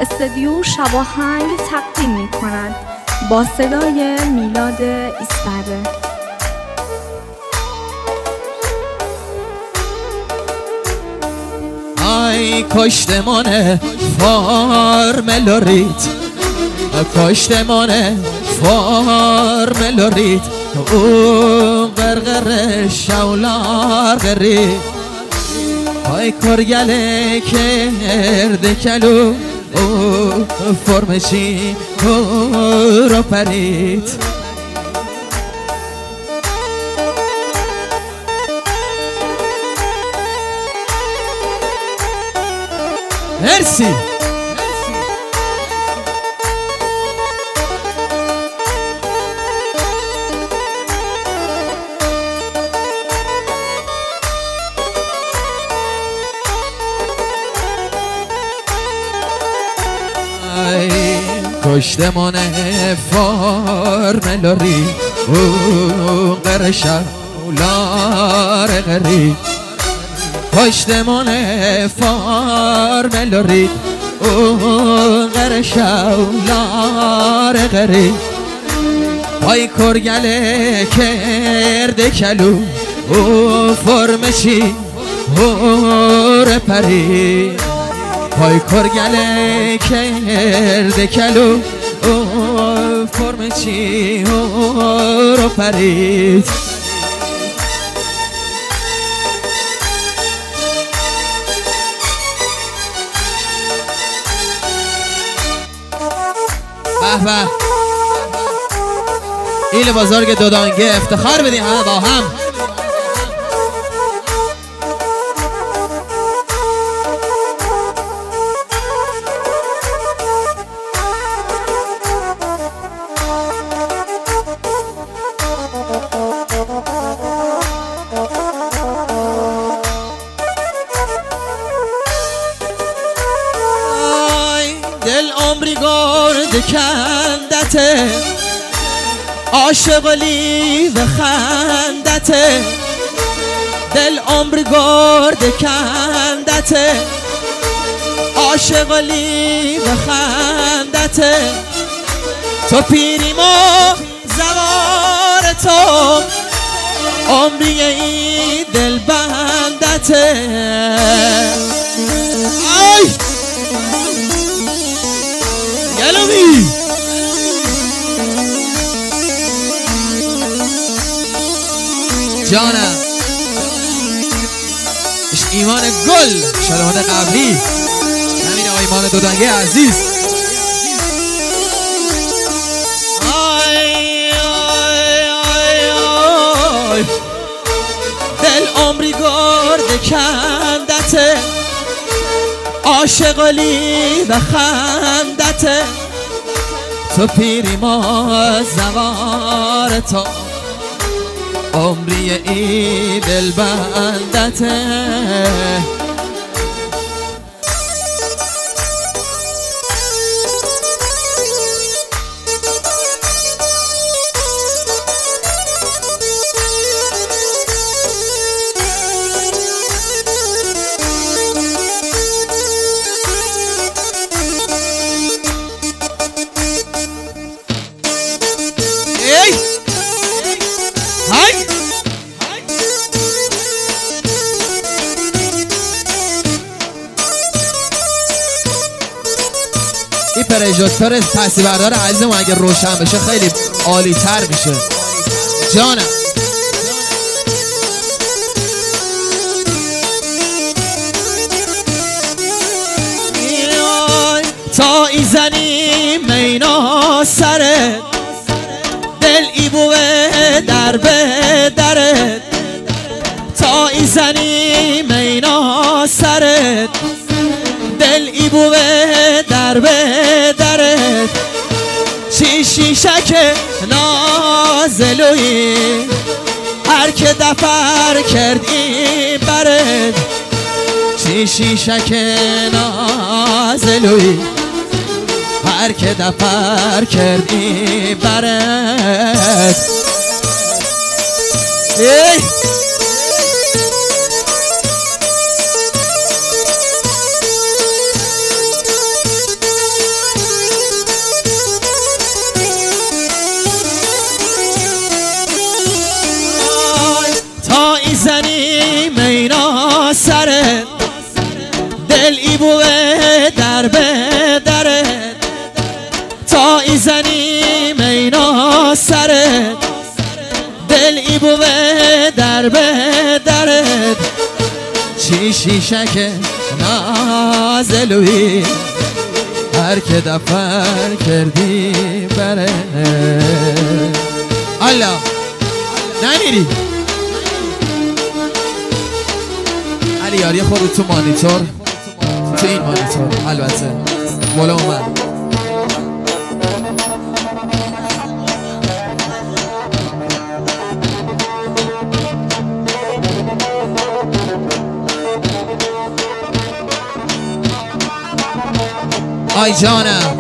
استودیو شواهنگ تقدیم می کند با صدای میلاد ایسپره. ای کشتمان فارملوریت، کشتمان فارملوریت، او غرغر شولار غرید. ای کرگله کرده کلو او فرمشی رو پرید. مرسی. کشتمان فارملوری او قرشا لار غری. کشتمان فارملوری او قرشا لار غری. پای کرگله کرده کلو او فرمشی او پری. پای کرگله کرده کلو او فرمشی او پرید. به به ایل بزرگ دودانگه، افتخار بدیم همه با هم. دل عمری گرد کندته، عاشقالی و خندته. دل عمری گرد کندته، عاشقالی و خندته. تو پیریم و زوار تو عمری این دل بندته. آی گلومی جانم ایمان گل شلوات قبلی همین آقای ایمان دودانگه عزیز. آی آی آی آی دل عمری گرد کندته، عاشقالی و خندته. تو پیری ما زوار تو عمری ای دل بندته. این پروژکتور تصویر بردار عزیزمون اگه روشن بشه خیلی عالی تر میشه جانم. تا ایزنی مینا سرت، دل ای بوه در به درت. تا ایزنی مینا سرت، دل ای بوه در به درت. چی شیشک نازلوی هر که دفر کردی برت. چی شیشک نازلوی هر که دفر کردی برت. سرت دل ای بوه در به درت تا ای زنی مینا سرت دل ای بوه در به درت چی شیشک نازلوی هر که دفر کردی بره الله نمیری علی یاری خودت تو مانیتور تو این مانیتور البته مولا اومد آی جانم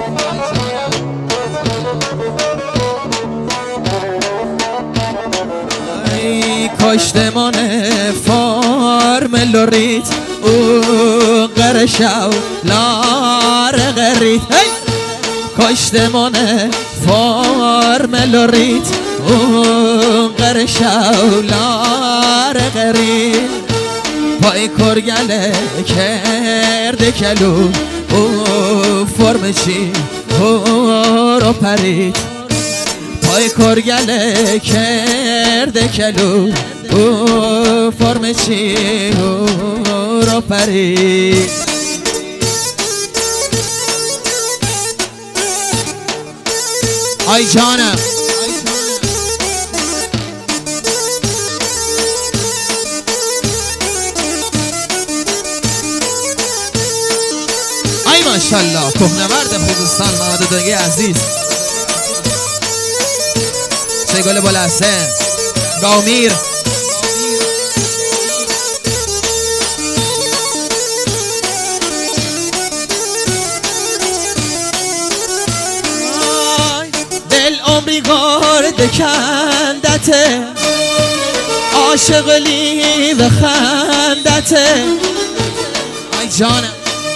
ای کاشتمان فارم لوریت او قرشاو لار غریت کاشتمان فارم لوریت او قرشاو لار غریت پای کرگله کرده کلو او فرم چی رو پرید پای کرگله کرده کلو او فرم چی رو پرید آی جانم ماشالله کهنورد خوزستان محمد دنگی عزیز شیگل بلحسن گاومیر دل عمری گرد کندته عاشقلی و خندته آی جانم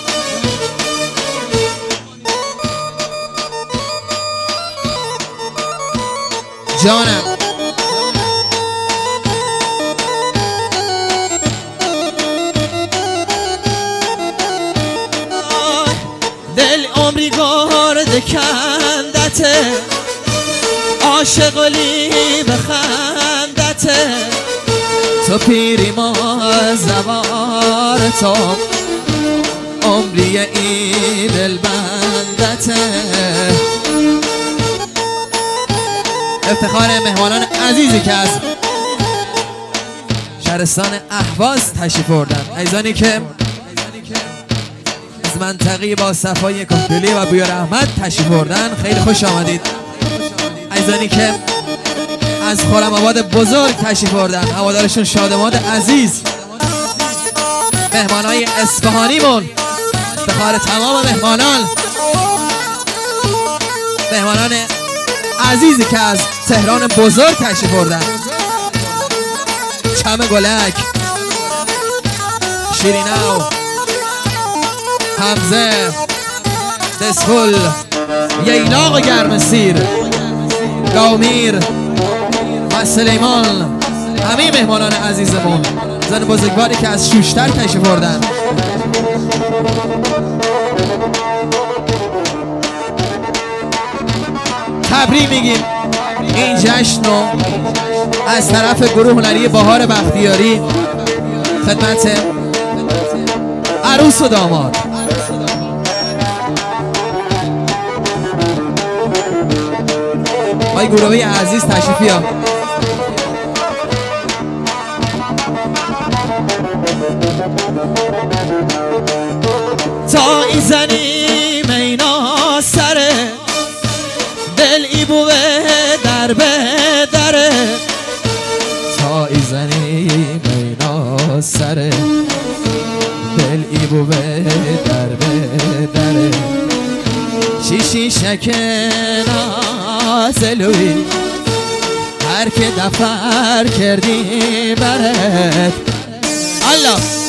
جانم دل عمری گرد کندته عاشقلی به خندته تو پیری ما زوار تو عمری ای دل بندته افتخار مهمانان عزیزی که از شهرستان اهواز تشریف بردن عزیزانی که از منطقه با صفای کمپلی و بوی رحمت تشریف بردن خیلی خوش آمدید عزیزانی که از خرم‌آباد بزرگ تشریف بردن هوادارشون شادماد عزیز مهمانای اصفهانیمون افتخار تمام مهمانان عزیزی که از تهران بزرگ تشریف بردن چم گلک شیرینو حمزه دسفل ییلاق گرمسیر گاومیر و سلیمان همه مهمانان عزیزمون زن بزرگواری که از شوشتر تشریف بردن تبریک میگیم این جشن رو از طرف گروه هنری بهار بختیاری خدمت عروس و داماد آی گروهی عزیز تشریف بیار تا این زنی مینا سره دل ای بوه در به دره تا ای زنی مینا سره دل ای بوه در به دره شیشی شکنا سلوی هر که دفر کردی برد الله